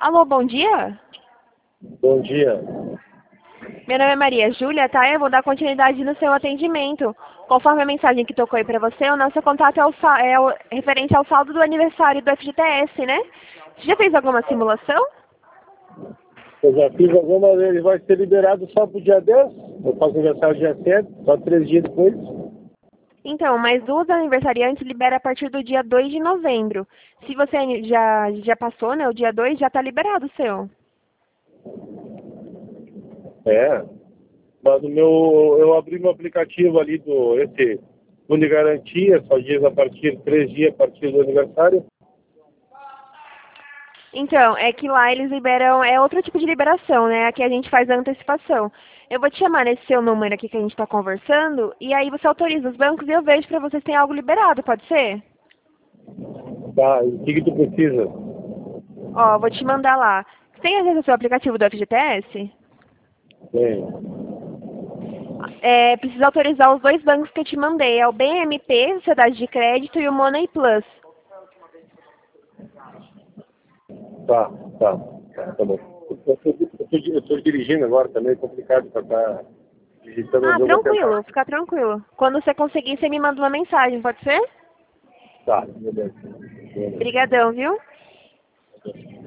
Alô, bom dia? Bom dia. Meu nome é Maria Júlia, tá? Eu vou dar continuidade no seu atendimento. Conforme a mensagem que tocou aí pra você, o nosso contato é referente ao saldo do aniversário do FGTS, né? Você já fez alguma simulação? Eu já fiz alguma vez, ele vai ser liberado só pro dia 10. Eu faço aniversário dia 7, só 3 dias depois. Então, mas dos aniversariantes libera a partir do dia 2 de novembro. Se você já passou, né, o dia 2 já tá liberado o seu. É. Mas eu abri meu aplicativo ali esse Unigarantia, só dias a partir, 3 dias a partir do aniversário. Então, é que lá eles liberam, é outro tipo de liberação, né? Aqui a gente faz a antecipação. Eu vou te chamar nesse seu número aqui que a gente está conversando, e aí você autoriza os bancos e eu vejo para vocês se tem algo liberado, pode ser? Tá, e o que tu precisa? Ó, vou te mandar lá. Você tem acesso ao seu aplicativo do FGTS? Tem. É, precisa autorizar os dois bancos que eu te mandei, é o BMP, Sociedade de Crédito, e o Money Plus. Tá bom. Eu tô dirigindo agora também, é complicado pra estar digitando, Ah, mas eu vou tentar. tranquilo, fica tranquilo. Quando você conseguir, você me manda uma mensagem, pode ser? Tá, beleza. Obrigadão, viu?